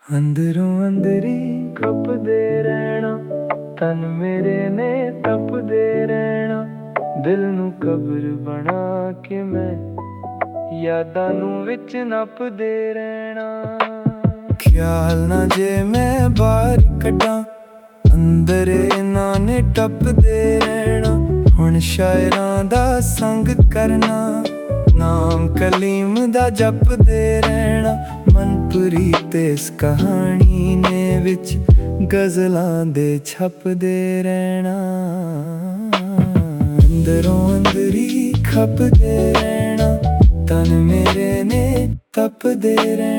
ਅੰਦਰੋਂ ਅੰਦਰੀ ਖਪਦੇ ਰਹਿਣਾ, ਤਨ ਮੇਰੇ ਨੇ ਤਪਦੇ ਰਹਿਣਾ। ਦਿਲ ਨੂੰ ਕਬਰ ਬਣਾ ਕੇ ਮੈਂ ਯਾਦਾਂ ਨੂੰ ਵਿੱਚ ਨੱਪਦੇ ਰਹਿਣਾ। ਖਿਆਲ ਨਾ ਜੇ ਮੈਂ ਬਾਹਰ ਕੱਢਾਂ, ਅੰਦਰ ਇਹਨਾਂ ਨੇ ਟੱਪਦੇ ਰਹਿਣਾ। ਹੁਣ ਸ਼ਾਇਰਾਂ ਦਾ ਸੰਗ ਕਰਨਾ, ਨਾਮ ਕਲੀਮ ਦਾ ਜਪਦੇ ਰਹਿਣਾ। ਮਨਪ੍ਰੀਤ ਇਸ ਕਹਾਣੀ ਨੇ ਵਿੱਚ ਗਜ਼ਲਾਂ ਦੇ ਛਪਦੇ ਰਹਿਣਾ। ਅੰਦਰੋਂ ਅੰਦਰੀ ਖਪਦੇ ਰਹਿਣਾ, ਤਨ ਮੇਰੇ ਨੇ ਤਪਦੇ ਰਹਿਣਾ।